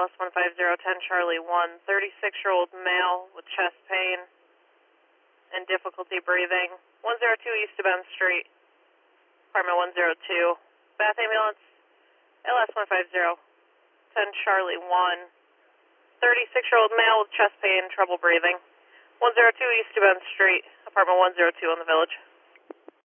LS 15010 Charlie 1, 36-year-old male with chest pain and difficulty breathing. 102 East of M Street, apartment 102. Bath ambulance, LS 15010 Charlie 1, 36-year-old male with chest pain, trouble breathing. 102 East of M Street, apartment 102 in the Village.